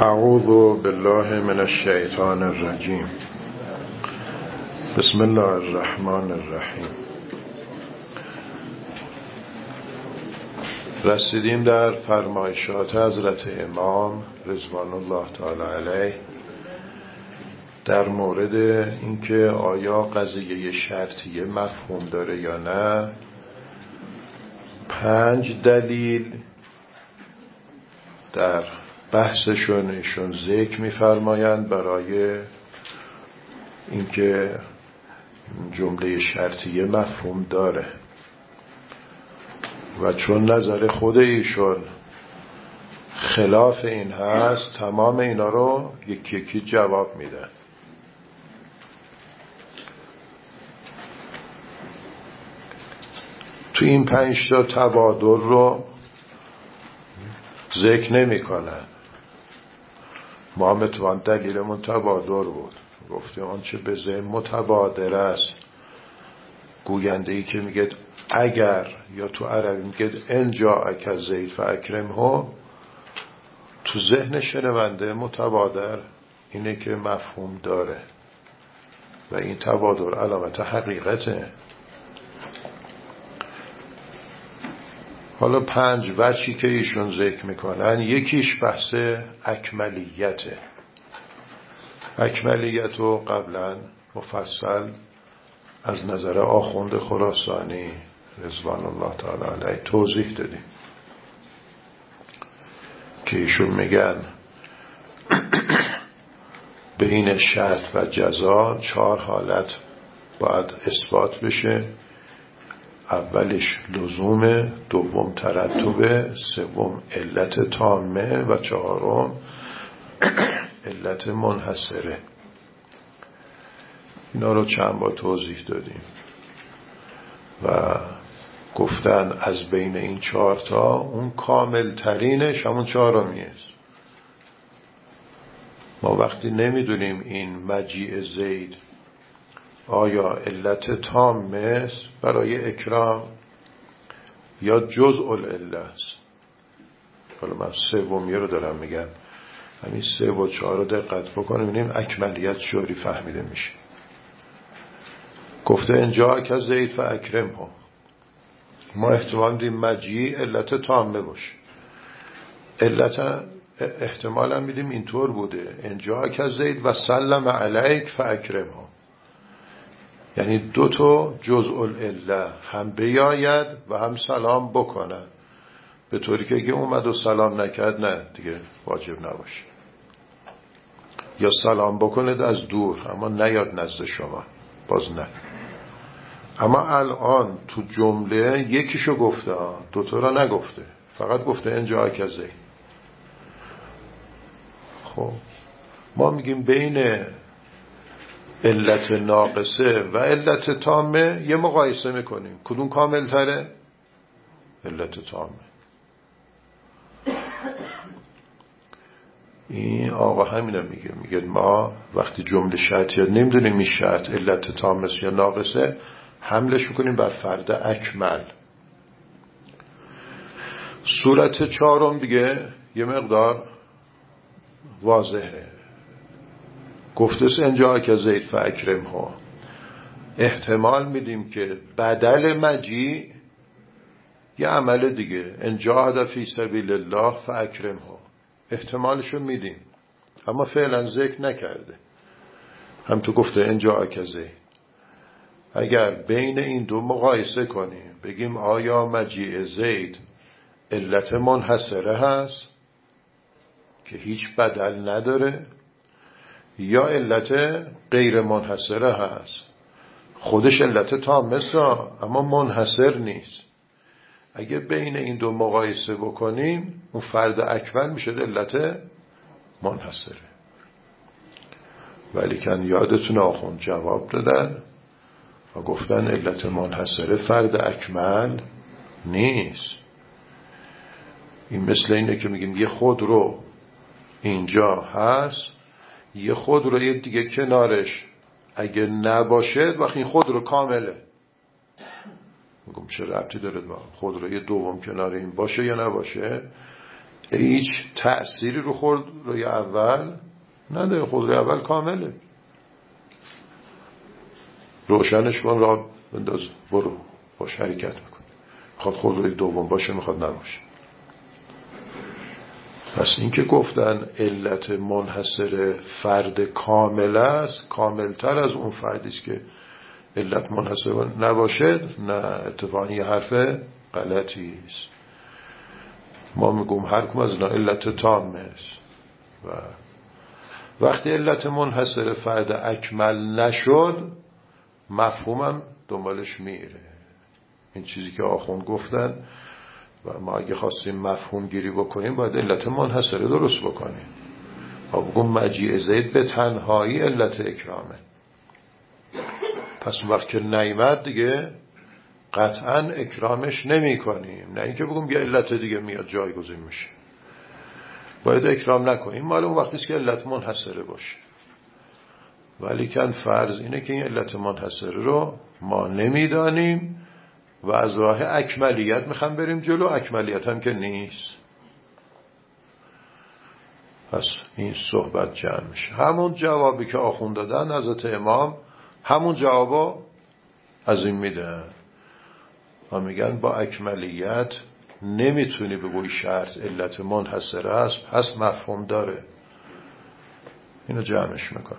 اعوذ بالله من الشیطان الرجیم. بسم الله الرحمن الرحیم. رسیدیم در فرمایشات حضرت امام رضوان الله تعالی علیه در مورد اینکه آیا قضیه شرطیه مفهوم داره یا نه. 5 دلیل در بحثشون ایشون ذکر می‌فرمایند برای اینکه جمله شرطیه مفهوم داره و چون نظر خود ایشون خلاف این هست تمام اینا رو یکی یکی جواب میدن. تو این 5 تا تبادل رو ذکر نمی کنن. ما متوان دلیلمون تبادر بود. گفتیم آنچه به ذهن متبادر است، گوینده ای که میگه اگر، یا تو عربی میگه ان جاءک زید فاکرمه، تو ذهن شنونده متبادر اینه که مفهوم داره و این تبادر علامت حقیقته. حالا 5 وجهی که ایشون ذکر میکنن، یکیش بحث اکملیته. اکملیت رو قبلا مفصل از نظر آخوند خراسانی رضوان الله تعالی علیه توضیح دادیم که ایشون میگن بین شرط و جزا 4 حالت باید اثبات بشه. اولش لزومه، دوم ترتبه، سوم علت تامه و 4م علت منحصره. اینا رو چند بار توضیح دادیم و گفتن از بین این 4 تا اون کامل ترینش همون 4می است. ما وقتی نمیدونیم این مجیء زید آیا علت تامه است برای اکرام یا جزء العله است. حالا من 3می رو دارم میگم، همین 3 و 4 رو دقت بکنیم ببینیم اکملیت چوری فهمیده میشه. گفته ان جاءک زید فاکرمه، ما احتمال میدیم مجیء علت تامه باشه. علت احتمال هم میدیم اینطور بوده ان جاءک زید و سلم علیک فاکرمه، یعنی 2 تا جزء العله هم بیاید و هم سلام بکنن، به طوری که اگه اومد و سلام نکرد نه دیگه واجب نباشه، یا سلام بکنید از دور اما نیاد نزد شما باز نه. اما الان تو جمله یکیشو گفته، 2 تا را نگفته، فقط گفته ان جاءک زید. خب ما میگیم بین علت ناقصه و علت تامه یه مقایسه میکنیم، کدوم کامل تره؟ علت تامه. این آقا همینه میگه ما وقتی جمله شرطیه نمیدونیم این شرط علت تامه یا ناقصه، حملش میکنیم بر فرد اکمل. صورت 4 دیگه یه مقدار واضحه. گفته ان جاءک زید فاکرمه، احتمال میدیم که بدل مجیء یه عمل دیگه، ان جاهد فی سبیل الله فاکرمه، احتمالشو میدیم اما فعلا ذکر نکرده. هم تو گفته ان جاءک زید. اگر بین این 2 مقایسه کنیم بگیم آیا مجیء زید علت منحصره هست که هیچ بدل نداره یا علت غیر منحصره هست، خودش علت تامه است اما منحصر نیست. اگه بین این 2 مقایسه بکنیم اون فرد اکمل میشه علت منحصره. ولی کن یادتون آخوند جواب دادن و گفتن علت منحصره فرد اکمل نیست. این مثل اینه که میگیم یه خودرو اینجا هست، یه خودروی دیگه کنارش اگه نباشه وقتی این خودرو کامله. میگم چه ربطی داره با خودروی دوم کنار این باشه یا نباشه؟ هیچ تأثیری رو خودروی اول نداره. خودروی اول کامله، روشنش کن، راه بنداز، برو، باش حرکت میکن. میخواد خودروی دوم باشه، میخواد نباشه. پس این که گفتن علت منحصر فرد کامل است، کاملتر از اون فردی است که علت منحصر نباشه، نه، اتفاقا یه حرف غلطی است. ما میگم هر کدوم از اینا علت تامه است و وقتی علت منحصر فرد اکمل نشد، مفهومم دنبالش میره. این چیزی که آخوند گفتن و ما اگه خواستیم مفهوم گیری بکنیم باید علت منحصره درست بکنیم. ما بگم مجیء زید به تنهایی علت اکرامه. پس وقت که نیامد دیگه قطعا اکرامش نمی کنیم. نه اینکه بگم یه علت دیگه میاد جایگزین میشه، باید اکرام نکنیم. معلوم وقتی است که علت منحصره باشه. ولی کن فرض اینه که این علت منحصره رو ما نمیدانیم و از راه اکملیت میخوام بریم جلو، اکملیت هم که نیست. پس این صحبت جمع میشه. همون جوابی که آخوند دادن حضرت امام، همون جوابو از این میدن و میگن با اکملیت نمیتونی بگوی شرط علت منحصره است، پس مفهوم داره. اینو جمعش میکنه.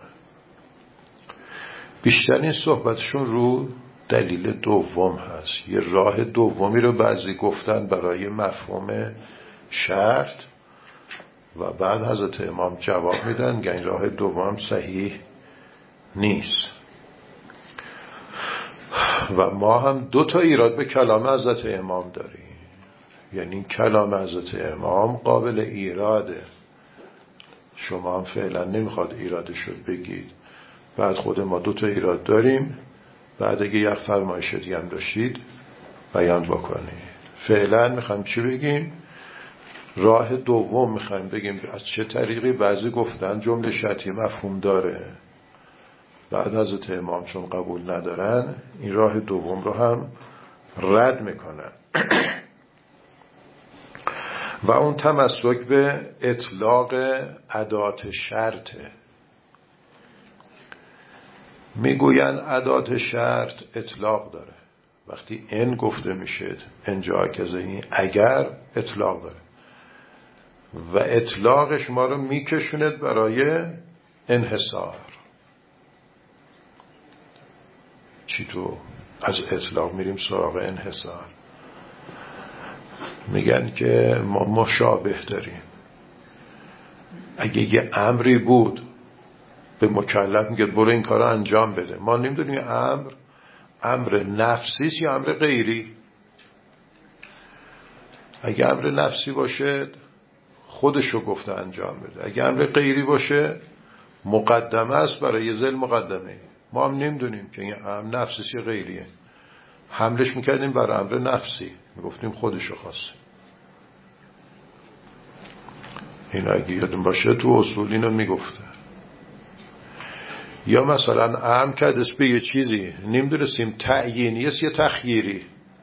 بیشترین صحبتشون رو دلیل دوم هست. یه راه دومی رو بعضی گفتن برای مفهوم شرط و بعد حضرت امام جواب میدن که این راه دوم صحیح نیست. و ما هم 2 ایراد به کلام حضرت امام داریم. یعنی کلام حضرت امام قابل ایراده، شما هم فعلا نمیخواد ایرادشو بگید. بعد خود ما 2 ایراد داریم، بعد اگه یک فرمایش دیگه هم داشتید بیان بکنید. فعلا میخوایم چی بگیم؟ راه دوم میخوایم بگیم از چه طریقی بعضی گفتن جمله شرطی مفهوم داره. بعد حضرت امام چون قبول ندارن این راه دوم رو هم رد میکنن و اون تمسک به اطلاق ادات شرطه. میگوین ادات شرط اطلاق داره. وقتی ان گفته میشه، انجا که ذهنی، اگر اطلاق داره و اطلاقش ما رو میکشوند برای انحصار. چی تو از اطلاق میریم سراغ انحصار؟ میگن که ما مشابه داریم. اگه یه امری بود به مکلف میگه برو این کار رو انجام بده، ما نمیدونیم امر نفسی است یا امر غیری. اگه امر نفسی باشه خودشو گفته انجام بده، اگه امر غیری باشه مقدمه است برای ذل مقدمه. ما هم نمیدونیم که این امر نفسی است یا غیریه. حملش میکردیم بر امر نفسی، میگفتیم خودشو خواسته. این اگه یادون باشه تو اصول اینو میگفته. یا مثلا امر کردست به یه چیزی نمیدونستیم تعیینی است یا تخییری.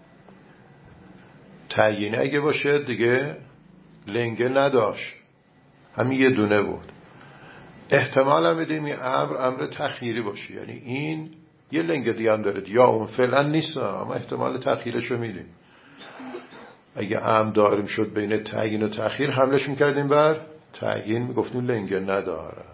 تعیینی اگه باشه دیگه لنگه نداشت، همین یه دونه بود. احتمال هم میدیم این امر تخییری باشه، یعنی این یه لنگه دیگه هم داره، یا اون فعلا نیست اما احتمال تخییرشو میدیم. اگه امر داریم شد بین تعیین و تخییر، حملش میکردیم بر تعیین، میگفتیم لنگه نداره.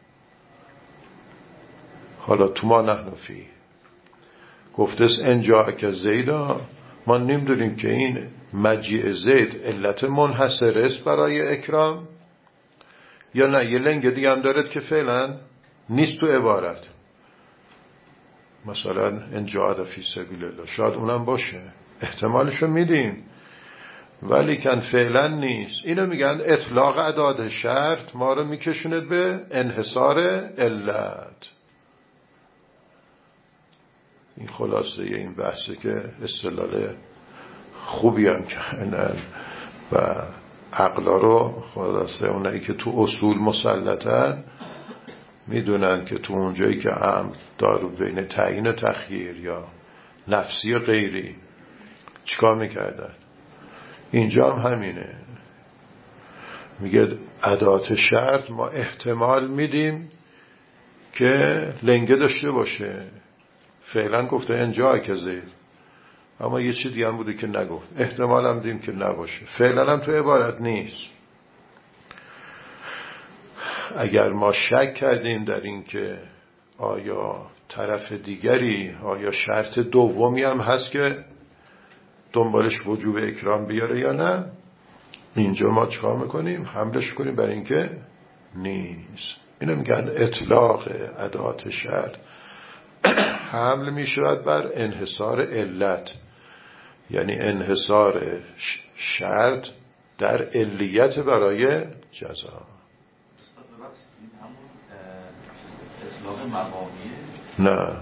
حالا تو ما نحن فی گفتست انجا که زیدا، ما نمیدونیم که این مجیء زید علت منحصر است برای اکرام یا نه یه لنگ دیگه هم دارد که فعلا نیست تو عبارت. مثلا انجا فی سبیل الله، شاید اونم باشه، احتمالشو میدیم ولی کن فعلا نیست. اینو میگن اطلاق ادات شرط ما رو میکشوند به انحصار علت. این خلاصه این بحثه که استدلال خوبی هم کنن و عقلا رو خلاصه اونایی که تو اصول مسلطن میدونن که تو اونجایی که امر داره بین تعیین و تخییر یا نفسی و غیری چیکار میکردن. اینجا هم همینه. میگه ادات شرط ما احتمال میدیم که لنگه داشته باشه. فعلا گفته انجا که زید، اما یه چیز دیگه هم بوده که نگفت. احتمال هم دیم که نباشه، فعلا هم تو عبارت نیست. اگر ما شک کردیم در این که آیا طرف دیگری، آیا شرط دومی هم هست که دنبالش وجوب اکرام بیاره یا نه، اینجا ما چکار میکنیم؟ حملش کنیم برای اینکه نیست. اینو میگن اطلاق ادات شرط. حمل میشود بر انحصار علت، یعنی انحصار شرط در علیت برای جزا. اطلاق مقامیه؟ نه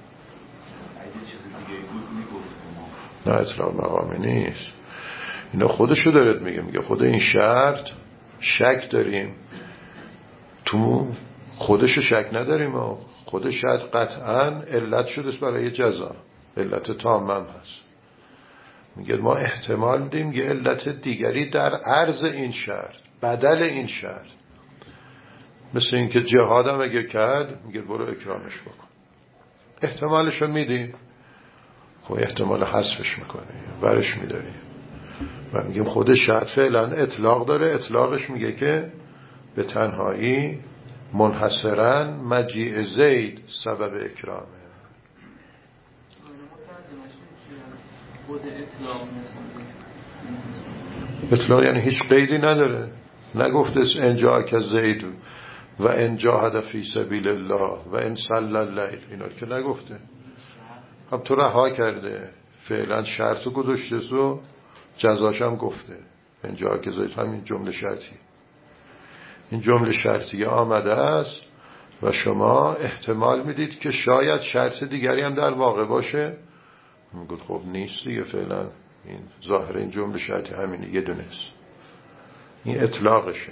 نه، اطلاق مقامی نیست. اینا خودشو دارد میگه خود این شرط شک داریم تو خودشو شک نداریم و خود شرط قطعا علت شده برای جزا، علت تامم هست. میگه ما احتمال دیم یه علت دیگری در عرض این شرط، بدل این شرط، مثل این که جهادم اگه کرد میگه برو اکرامش بکن، احتمالشو میدیم. خب احتمال حذفش میکنی، برش میداری و میگیم خود شرط فعلا اطلاق داره. اطلاقش میگه که به تنهایی منحصرا مجیع زید سبب اکرامه. اطلاق یعنی هیچ قیدی نداره. نگفته انجا که زید و ان جاهد فی سبیل الله و ان صلى اللیل، اینا که نگفته. خب تو رها کرده، فعلا شرطو گذاشته و جزاش هم گفته انجا که زید. همین جمله شرطی، این جمله شرطیه آمده است و شما احتمال میدید که شاید شرط دیگری هم در واقع باشه. میگید خب نیست دیگه، فعلا این ظاهر این جمله شرطی همینه، یه دونه است. این اطلاقشه.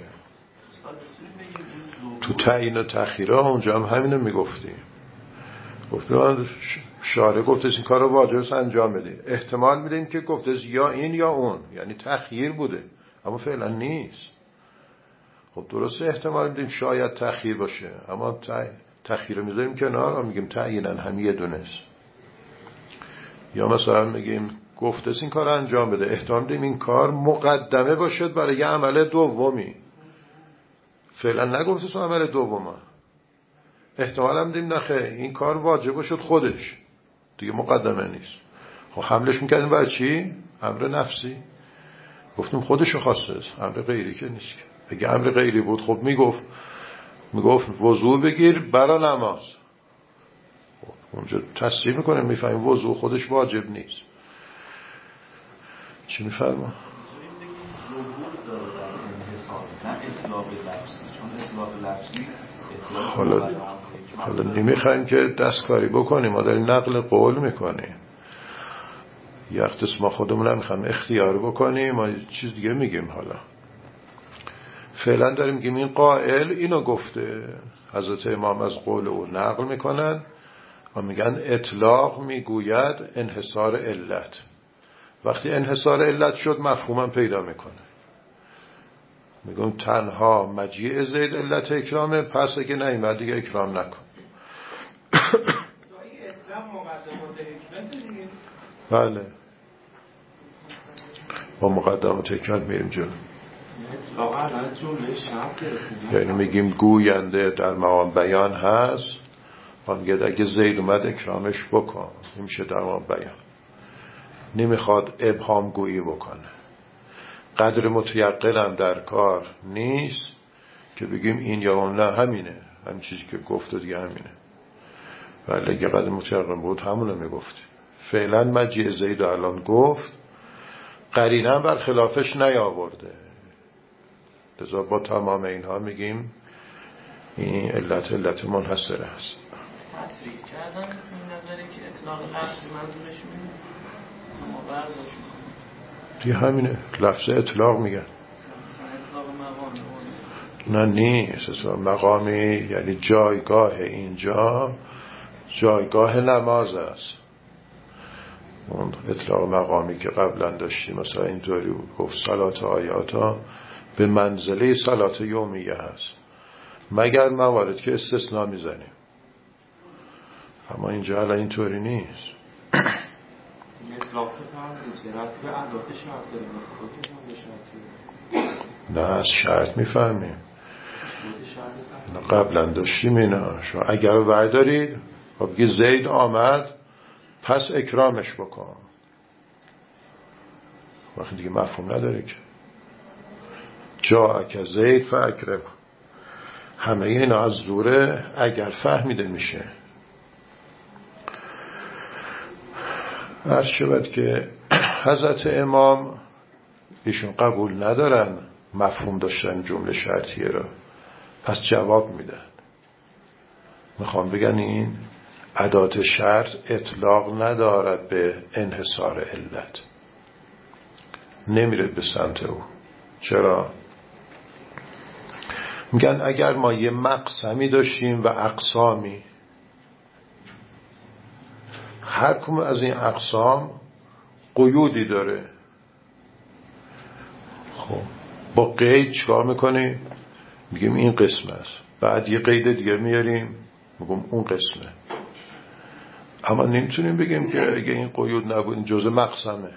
تو تعیین و تأخیره اونجا هم همینو میگفتیم. گفتم شارع گفته این کار رو واجب است انجام بده، احتمال میدیم که گفته یا این یا اون، یعنی تأخیر بوده اما فعلا نیست. خب درسته احتمال میدیم شاید تأخیر باشه، اما تأخیر رو میذاریم کنار و میگیم تعیینا هم یه دونه است. یا مثلا میگیم گفته این کار انجام بده، احتمال میدیم این کار مقدمه باشد برای یه عمل دومی، فعلا نگفته تو عمل دومه، احتمال هم دیم نخیر این کار واجب شد خودش دیگه، مقدمه نیست. خب حملش میکردیم برای چی؟ امر نفسی. گفتیم خودشو خواسته، امر غیری که نیست. اگه امر غیری بود خب میگفت وضو بگیر برای نماز. خب اونجا تصریح میکنه، میفهمیم وضو خودش واجب نیست. چی میفرما؟ حالا نمیخوایم که دستکاری بکنیم، ما داریم نقل قول میکنیم. یه وقت ما خودمون هم میخوایم اختیار بکنیم، ما چیز دیگه میگیم. حالا فعلا داریم میگیم این قائل اینو گفته. حضرت امام از قول او نقل میکنن و میگن اطلاق میگوید انحصار علت. وقتی انحصار علت شد مفهومم پیدا میکنه. میگم تنها مجیع زید علت اکرامه، پس اگه نیامد دیگه اکرام نکن. بله با مقدمات حکمت میریم جلو. یعنی میگیم گوینده در مقام بیان هست و میگه اگه زید اومد اکرامش بکن، این میشه در مقام بیان. نمیخواد ابهام گویی بکنه. قدر متیقنم در کار نیست که بگیم این یا اون، نه همینه، همین چیزی که گفته دیگه همینه. ولی اگه قدر متیقن بود همونو میگفتی. فعلا مجیع زید الان گفت، قرینه بر خلافش نیاورده، لذا با تمام اینها میگیم این علت منحصره است. تصریح کردن این نظری که اطلاق لفظی منظورش میگه اما برداشت دیگه همینه، لفظ اطلاق میگن. اطلاق مقامی نه نیست، اطلاق مقامی یعنی جایگاه، اینجا جایگاه نماز است. اون اطلاق مقامی که قبلا داشتیم مثلا اینطوری گفت صلات آیاتا به منزله صلات یومیه هست، مگر موارد که استثناء میزنیم. اما اینجا الان اینطوری نیست. نه از شرط میفهمیم، قبلا داشتیم اینا. شما اگر وعدارید خب بگی زید آمد پس اکرامش بکن، وقتی دیگه مفهوم نداره که جا که زید فاکرم. همه اینا از دوره اگر فهمیده میشه. عرض شود که حضرت امام ایشون قبول ندارن مفهوم داشتن جمله شرطیه را، پس جواب میدن. میخوام بگن این ادات شرط اطلاق ندارد به انحصار علت، نمیره به سمت او. چرا؟ میگن اگر ما یه مقسمی داشتیم و اقسامی، هر کدوم از این اقسام قیودی داره، خب با قید چکار میکنیم؟ میگیم این قسم است، بعد یه قید دیگه میاریم میگیم اون قسمه. اما نمیتونیم بگیم که اگه این قیود نبود این جزء مقسمه.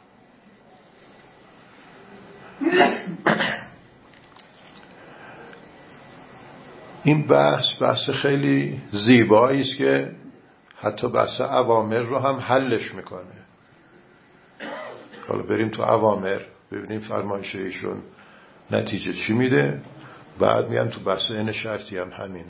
این بحث خیلی زیبایی است که حتی بحث اوامر رو هم حلش میکنه. حالا بریم تو اوامر ببینیم فرمایش ایشون نتیجه چی میده، بعد میگن تو بحث این شرطی هم همینه.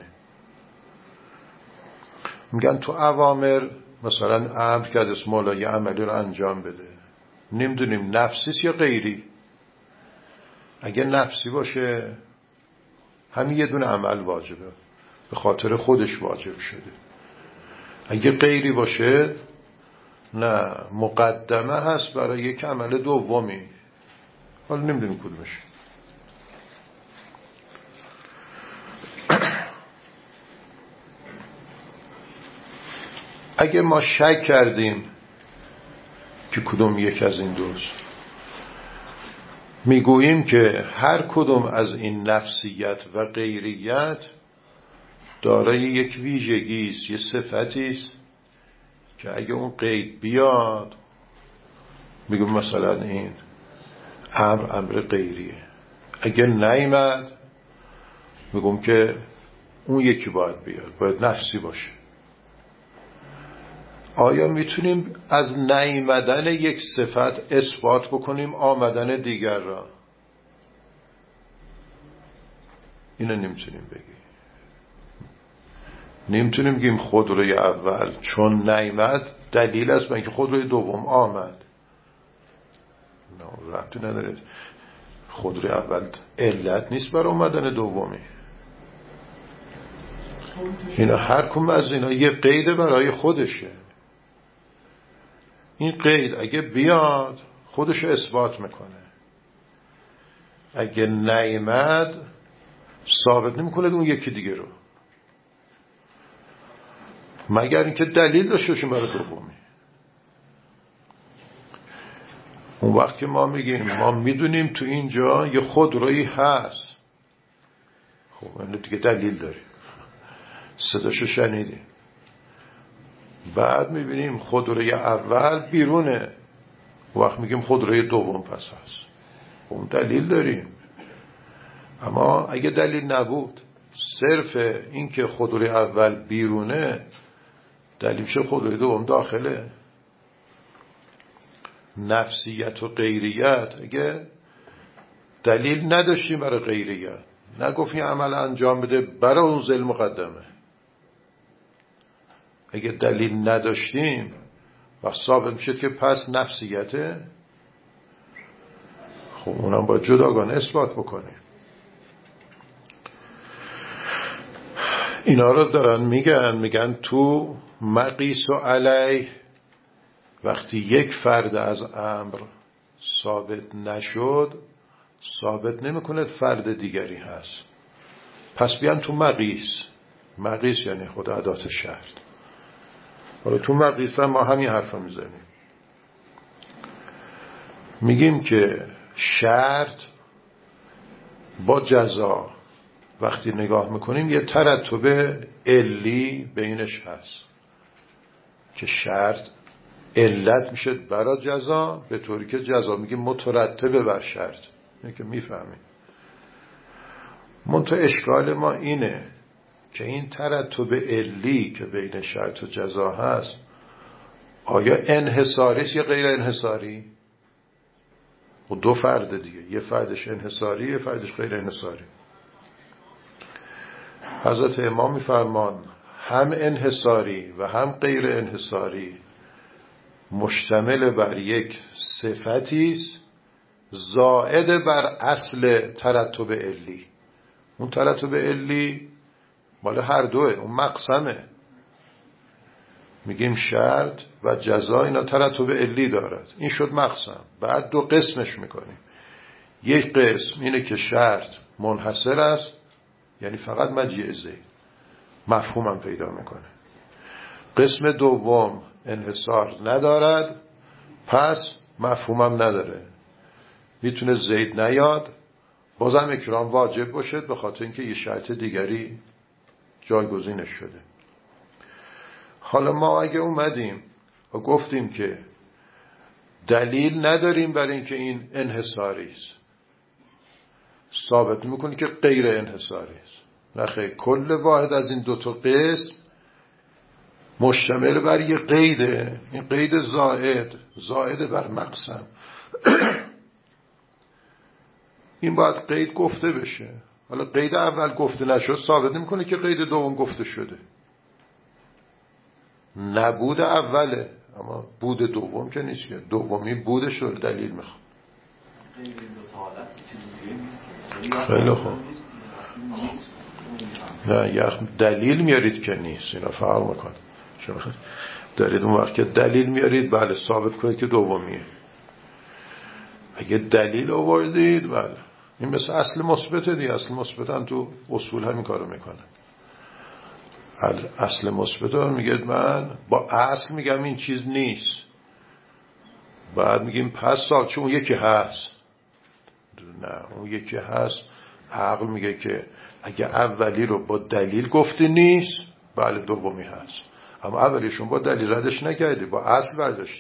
میگن تو اوامر مثلا امر کرد اسم مولا یه عملی رو انجام بده، نمیدونیم نفسیست یا غیری. اگه نفسی باشه همین یه دونه عمل واجبه، به خاطر خودش واجب شده. اگه غیری باشه نه، مقدمه هست برای یک عمل دومی، حالا نمیدونیم کدومش. اگه ما شک کردیم که کدوم یک از این دوست، میگوییم که هر کدوم از این نفسیت و غیریت دارای یک ویژگی است، یه صفتی است که اگه اون قید بیاد میگم مثلا این امر غیریه. اگه نیامد میگم که اون یکی باید بیاد، باید نفسی باشه. آیا میتونیم از نیامدن یک صفت اثبات بکنیم آمدن دیگر را؟ اینو نمیتونیم بگیم. نمیتونیم بگیم خودروی اول چون نیامد دلیل است برای اینکه خودروی دوم آمد. نه، ربطی نداره. خودروی اول علت نیست برای اومدن دومی. اینا هر کدوم از اینا یه قید برای خودشه. این قید اگه بیاد خودش اثبات میکنه، اگه نیامد ثابت نمیکنه اون یکی دیگه رو، مگر اینکه دلیل داشته باشه برای دومی. اون وقت که ما میگیم ما میدونیم تو اینجا یه خودرویی هست، خب اینو دیگه دلیل داریم، صداشو شنیدیم، بعد میبینیم خودروی اول بیرونه، وقت میگیم خودروی دوم پس هست، اون دلیل داریم. اما اگه دلیل نبود، صرف این که خودروی اول بیرونه دلیل شد خودروی دوم داخله. نفسیت و غیریت اگه دلیل نداشتیم برای غیریت، نگفتیم عمل انجام بده برای اون ذل مقدمه، اگه دلیل نداشتیم و ثابت میشد که پس نفسیته، خب اونم باید جداگانه اثبات بکنیم. اینا رو دارن میگن تو مقیس و علیه، وقتی یک فرد از امر ثابت نشد ثابت نمیکنه فرد دیگری هست، پس بیان تو مقیس یعنی خود ادات شرط. حالا تو مقیس هم ما همین حرف رو میزنیم، میگیم که شرط با جزا وقتی نگاه میکنیم یه ترتب علی بینش هست که شرط علت میشه برای جزا، به طوری که جزا میگه مترتبه بر شرط. اینه که میفهمیم. منتها اشکال ما اینه که این ترتب علی که بین شرط و جزا هست آیا انحصاری است یا غیر انحصاری؟ و دو فرد دیگه، یه فردش انحصاری، یه فردش غیر انحصاری. حضرت امام میفرمان هم انحصاری و هم غیر انحصاری مشتمل بر یک صفتی است زائد بر اصل ترتب علی. اون ترتب علی مال هر دوه، اون مقسمه. میگیم شرط و جزا اینا ترتب علی دارد، این شد مقسم. بعد دو قسمش میکنیم. یک قسم اینه که شرط منحصر است، یعنی فقط مجیء زید، مفهومم پیدا میکنه. قسم دوم انحصار ندارد، پس مفهومم نداره، میتونه زید نیاد، بازم اکرام واجب باشه به خاطر اینکه یه شرط دیگری جایگزینش شده. حالا ما اگه اومدیم و گفتیم که دلیل نداریم برای اینکه این انحصاری است، ثابت میکنی که غیر انحصاری است. نخیر، کل واحد از این دو تا قسم مشتمل بر یه قیده. این قید زائد بر مقسم. این باید قید گفته بشه. حالا قید اول گفته نشد ثابت نمیکنه که قید دوم گفته شده. نبود اوله، اما بود دوم که نیست که. دومی بودش رو دلیل میخواد. خیلی خوب. نه یه دلیل میارید که نیست، اینا فرق میکنه. شما دارید اون وقت که دلیل میارید بله ثابت کنید که دومیه. اگه دلیل آوردید بله، این مثل اصل مثبت دیگه. اصل مثبت هم تو اصول همین کارو میکنه. اصل مثبت رو میگه من با اصل میگم این چیز نیست، بعد میگیم پس چون اون یکی هست. نه اون یکی هست. عقل میگه که اگه اولی رو با دلیل گفتی نیست، بله دومی هست. اما اولیشون با دلیل ردش نکردی، با اصل برداشتی.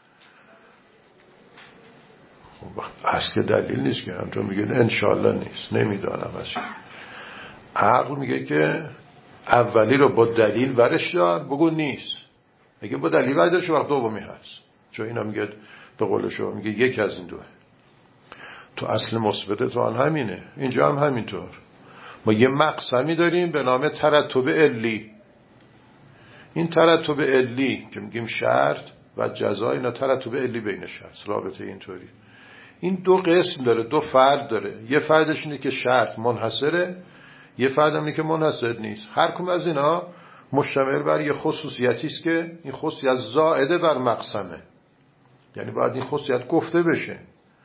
خب اصل دلیل نیست که همچون میگه انشالله نیست، نمیدانم اصلا. عقل میگه که اولی رو با دلیل ورش دار، بگو نیست. اگه با دلیل برداشت وقت دومی هست، چون اینا میگه به قول شما میگه یکی از این دوه. تو اصل مثبت تو آن همینه، اینجا هم همینطور. ما یه مقسمی داریم به نام ترتب علی. این ترتب علی که میگیم شرط و جزا، اینا ترتب علی بینش هست. رابطه اینطوری. این دو قسم داره، دو فرد داره. یه فردش اینه که شرط منحصره، یه فرد هم اینه که منحصر نیست. هر کدوم از اینا مشتمل بر یه خصوصیتی است که این خصوصیت زائد بر مقسمه، یعنی باید این خصوصیت گفته بشه.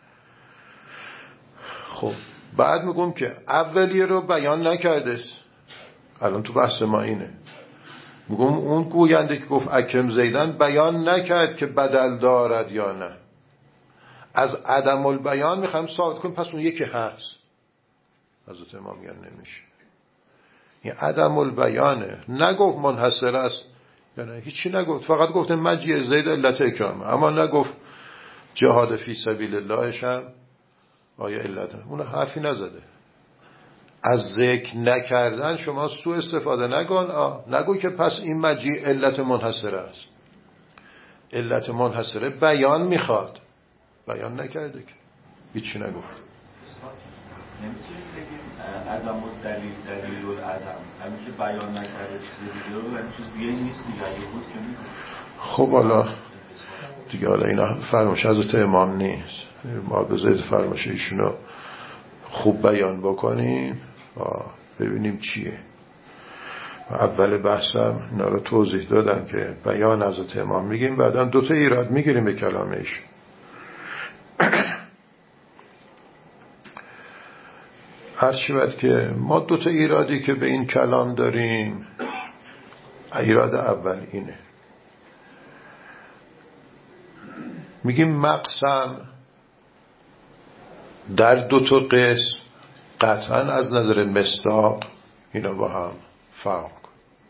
خب بعد میگم که اولیه رو بیان نکرده. الان تو بحث ما اینه، میگم اون گوینده که گفت اکرم زیدن بیان نکرد که بدل دارد یا نه. از عدم البیان میخوایم ثابت کنیم پس اون یکی هست. حضرت امام میگن نمیشه. این عدم البیانه. نگفت منحصر است، یعنی هیچی نگفت، فقط گفت مجیء زید علت اکرامه، اما نگفت جهاد فی سبیل اللهش هم آیا علته. اون حرفی نزده. از ذکر نکردن شما سوء استفاده نکن. نگو که پس این مجیء علت منحصره است. علت منحصره بیان میخواد، بیان نکرده که هیچی نگفت. نمیتونید بگیم عدم و دلیل و عدم، همین که بیان نکرده چیز دیگه رو، همین چیز دیگه نیست دیگه. اگه بود که میگه خب حالا دیگه، حالا اینا فرمایش حضرت امام نیست. ما به زید فرمایش ایشونو خوب بیان بکنیم، ببینیم چیه. اول بحثم اینا رو توضیح دادم که بیان حضرت امام میگیم، بعدم دوتا ایراد میگیریم به کلامش. هر چیوید که ما دوتا ایرادی که به این کلام داریم، ایراد اول اینه، میگیم مقسم در دوتا قسم قطعا از نظر مصداق اینا با هم فرق کن.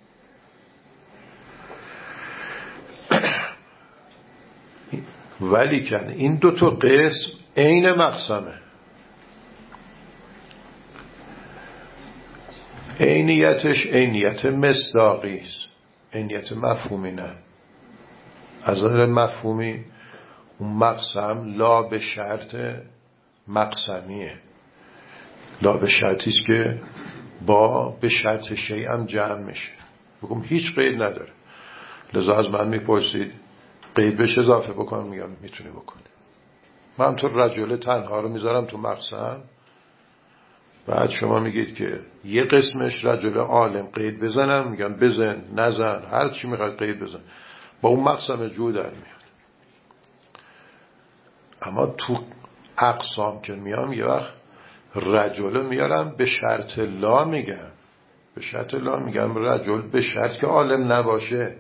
ولی کن این دو تا قسم عین مقسمه، عینیتش عینیت مصداقی است، عینیت مفهومی نه. از نظر مفهومی اون مقسم لا به شرط مقسمیه، لا به شرطی است که با به شرط شیء هم جمع میشه، بگم هیچ قید نداره. لذا از من میپرسید قید بهش اضافه بکنم، میگم میتونی بکنی. من تو رجل تنها رو میذارم تو مقسم، بعد شما میگید که یه قسمش رجل عالم قید بزنم، میگم بزن، نزن، هر چی میخواد قید بزن، با اون مقسم جو در میاد. اما تو اقسام که میام یه وقت رجل میارم به شرط لا، میگم به شرط لا، میگم رجل به شرط که عالم نباشه.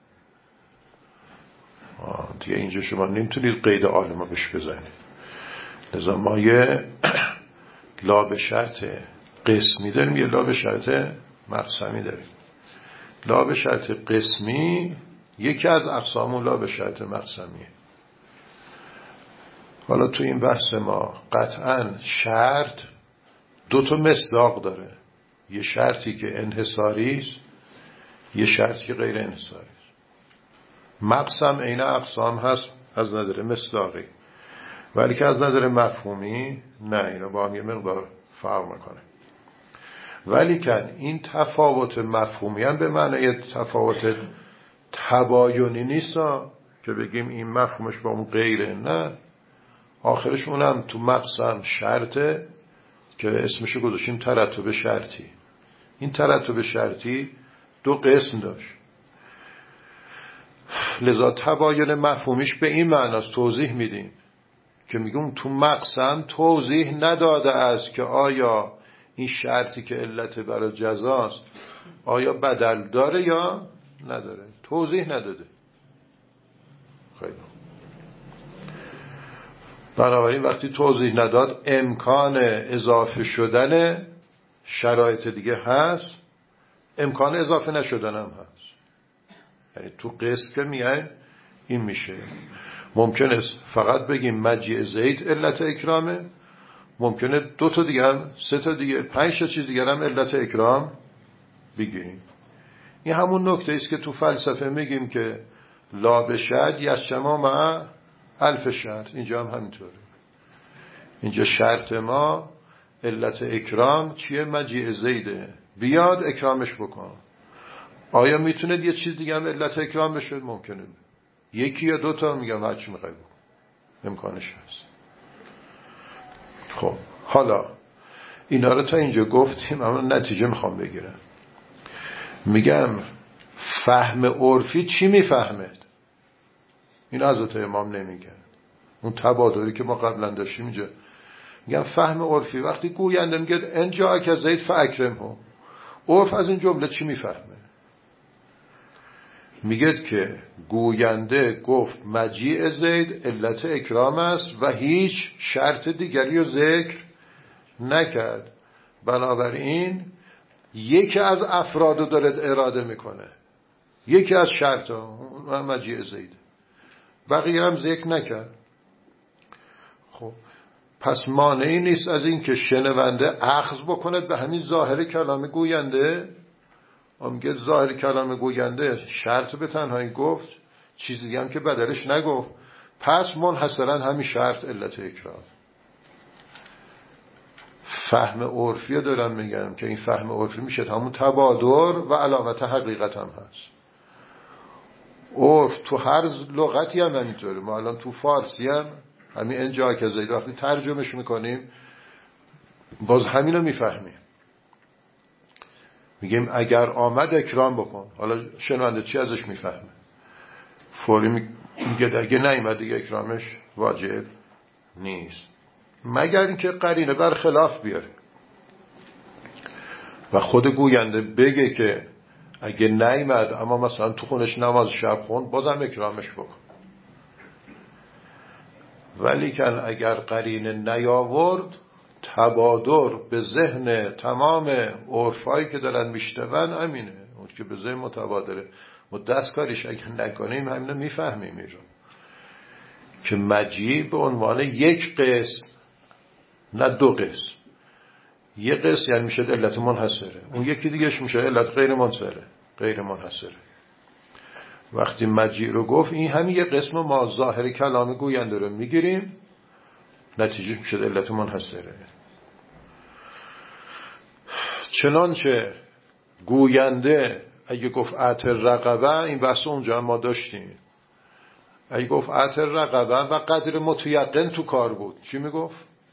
دیگه اینجا شما نمیتونید قید عالم رو بهش بزنید. لذا ما یه لا به شرط قسمی داریم، یه لا به شرط مقسمی داریم. لا به شرط قسمی یکی از اقسام لا به شرط مقسمیه. حالا تو این بحث ما قطعا شرط دو تا مصداق داره، یه شرطی که انحصاری است، یه شرطی که غیر انحصاری است. مقسم عین اقسام هست از نظر مصداقی، ولی که از نظر مفهومی نه، اینا با هم یه مقدار فرق میکنه. ولی که این تفاوت مفهومی هم به معنی تفاوت تباینی نیست که بگیم این مفهومش با اون غیره، نه، آخرش اونم تو مقسم شرطه که اسمشو گذاشتیم ترتب شرطی. این ترتب شرطی دو قسم داشت، لذا تباین مفهومیش به این معناست توضیح میدیم که میگم تو مقسم توضیح نداده است که آیا این شرطی که علت برای جزاست آیا بدل داره یا نداره، توضیح نداده. خیلی بنابراین وقتی توضیح نداد امکان اضافه شدن شرایط دیگه هست، امکان اضافه نشدن هم هست. یعنی تو قسم که میایم این میشه، ممکن است فقط بگیم مجیء زید علت اکرامه، ممکنه دو تا دیگه هم، سه تا دیگه، 5 تا چیز دیگه هم علت اکرام بگیریم. این همون نکته است که تو فلسفه میگیم که لا بشد یشما مع الف شرط. اینجا هم همینطوره. اینجا شرط ما علت اکرام چیه؟ مجیء زیده، بیاد اکرامش بکن. آیا میتونه یه چیز دیگه هم علت اکرام بشه؟ ممکنه یکی یا دو تا، میگم هر چی میخوای بکن، امکانش هست. خب حالا اینا رو تا اینجا گفتیم، اما نتیجه میخوام بگیرم. میگم فهم عرفی چی میفهمد؟ این حضرت امام نمیگن، اون تبادلی که ما قبلا داشتیم اینجا. میگم فهم عرفی وقتی گوینده میگه ان جاءک زید فاکرمه، عرف از این جمله چی میفهمه؟ میگه که گوینده گفت مجیء زید علت اکرام است و هیچ شرط دیگری رو ذکر نکرد، بنابراین یکی از افرادو داره اراده میکنه، یکی از شرطا مجیء زید، بقیه هم ذکر نکرد. خب پس مانعی نیست از این که شنونده اخذ بکند به همین ظاهر کلام گوینده. میگه ظاهر کلام گوینده شرط به تنهایی گفت، چیز دیگه هم که بدلش نگفت، پس منحصرا همین شرط علت اکرام. فهم عرفی دارم میگم که این فهم عرفی میشه همون تبادر و علامت حقیقت هم هست. عرف تو هر لغتی هم همینطوره. ما الان تو فارسی هم همین انجا که زید وقتی ترجمهش میکنیم باز همینو میفهمیم. میگیم اگر آمد اکرام بکن. حالا شنونده چی ازش میفهمه؟ فوری میگه اگه نیامد دیگه اکرامش واجب نیست، مگر اینکه قرینه بر خلاف بیاره و خود گوینده بگه که اگه نیامد اما مثلا تو خونش نماز شب خوند بازم اکرامش بکن. ولی که اگر قرینه نیاورد تبادر به ذهن تمام عرفایی که دارن میشنون همینه. اون که به ذهن متبادره ما دستکاریش اگه نکنیم همینو میفهمیم میرون که مجیع به عنوان یک قسم نه دو قسم. یک قسم یعنی میشه علت منحصره، اون یکی دیگهش میشه علت غیر منحصره. وقتی مجیع رو گفت این همین یک قسم ما ظاهر کلام گوینده رو میگیریم نتیجه میشه علت منحصره. چنانچه گوینده اگه گفت اعتر رقبه، این بحث اونجا ما داشتیم، اگه گفت اعتر رقبه و قدر متیقن تو کار بود چی میگفت؟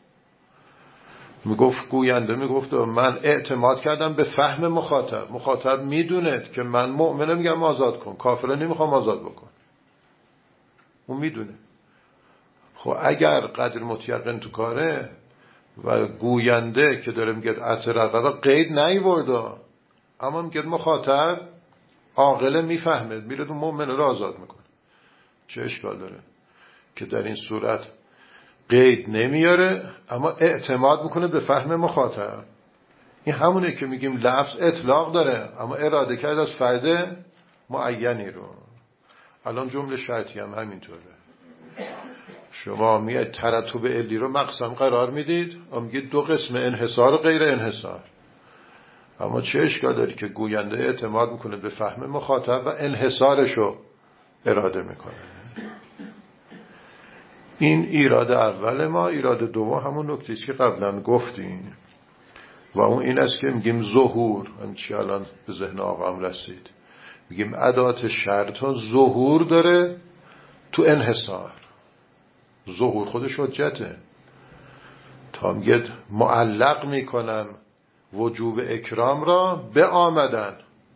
میگفت گوینده میگفت من اعتماد کردم به فهم مخاطب میدونه که من مؤمنه میگم آزاد کن، کافره نمیخوام آزاد بکن، اون میدونه. خب اگر قدر متیقن تو کاره و گوینده که داره میگه اعتر رقبه قید نیورده اما میگه مخاطب عاقل میفهمه میره اون مؤمنه رو آزاد میکنه، چه اشکال داره که در این صورت قید نمیاره اما اعتماد میکنه به فهم مخاطب. این همونه که میگیم لفظ اطلاق داره اما اراده کرد از فرد معینی رو. الان جمله شرطی هم همینطوره. شما میاد ترتب علی رو مقسم قرار میدید و میگید دو قسم انحصار و غیر انحصار، اما چه اشکال داری که گوینده اعتماد میکنه به فهم مخاطب و انحصارشو اراده میکنه. این ایراد اول ما. ایراد دوم همون نکته‌ای که قبلا گفتیم و اون این است که میگیم ظهور، این چی الان به ذهن آقام رسید، میگیم ادات شرط ها ظهور داره تو انحصار. ظهور خودش حجته. تا میگه معلق میکنم وجوب اکرام را به آمدن،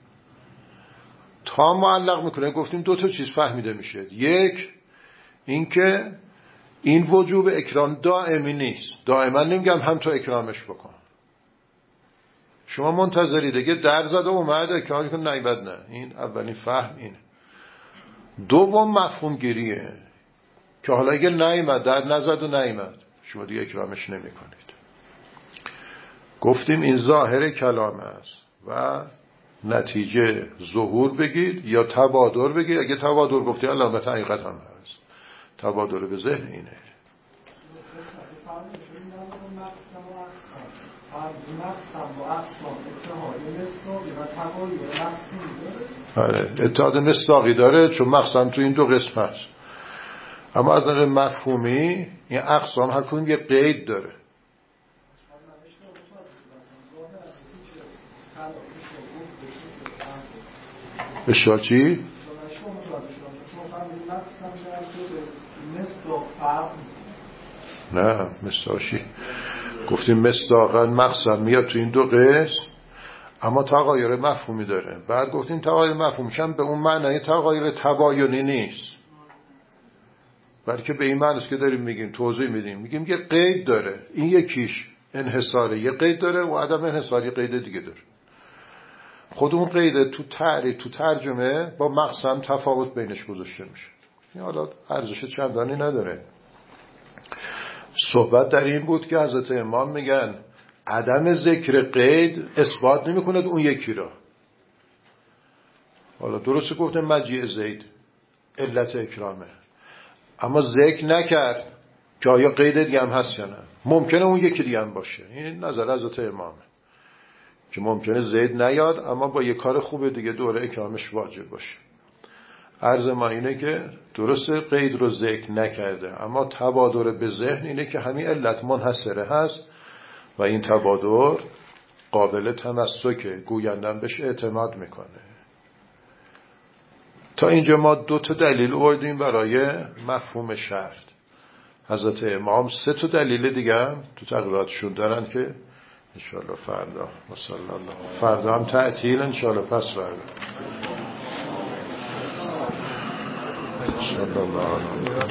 تا معلق میکنه گفتیم دو تا چیز فهمیده میشه. یک اینکه این وجوب اکرام دائمی نیست، دائما نمیگم هم تو اکرامش بکن، شما منتظری دیگه در زده اومد اکرام کن نیبد نه. این اولین فهم اینه. دوم مفهوم گیریه که حالا اگه نیامد در نزد و نیامد شما دیگه اکرامش نمی کنید. گفتیم این ظاهر کلام است و نتیجه ظهور بگید یا تبادر بگید. اگه تبادر گفتی علامت حقیقت هم هست، تبادر به ذهن اینه. اتحاد مصداقی داره چون مقسم تو این دو قسم هست، اما از نظر مفهومی این اقسام هر کدوم یه قید داره. اشار چی؟ نه مصداقی گفتیم مصداقا مقسم میاد تو این دو قسم اما تغایر مفهومی داره. بعد گفتیم تغایر مفهومیش هم به اون معنی تغایر تباینی نیست، بلکه به این معنی که داریم میگیم توضیح میدیم، میگیم یه قید داره، این یکیش انحصاره یه قید داره و عدم انحصاری قید دیگه داره. خود اون قید تو تعریف تو ترجمه با مقسم تفاوت بینش گذاشته میشه. این حالا ارزش چندانی نداره. صحبت در این بود که حضرت امام میگن عدم ذکر قید اثبات نمیکنه اون یکی را. حالا درست گفتم مجیع زید علت اکرامه اما ذکر نکرد که آیا قید دیگه هم هست یا نه. ممکنه اون یکی دیگه هم باشه. این نظر حضرت امامه که ممکنه زید نیاد اما با یه کار خوب دیگه دوره اکرامش واجب باشه. عرض ما اینه که درست قید رو ذکر نکرده اما تبادر به ذهن اینه که همین علت منحصره هست و این تبادر قابل تمسکه، گویندن بهش اعتماد میکنه. تا اینجا ما 2 تا دلیل آوردیم برای مفهوم شرط. حضرت امام 3 تا دلیل دیگه هم تو تقریراتشون دارن که انشاءالله فردا صلی الله فردا هم تعطیل انشاءالله پس فردا صلی الله علیه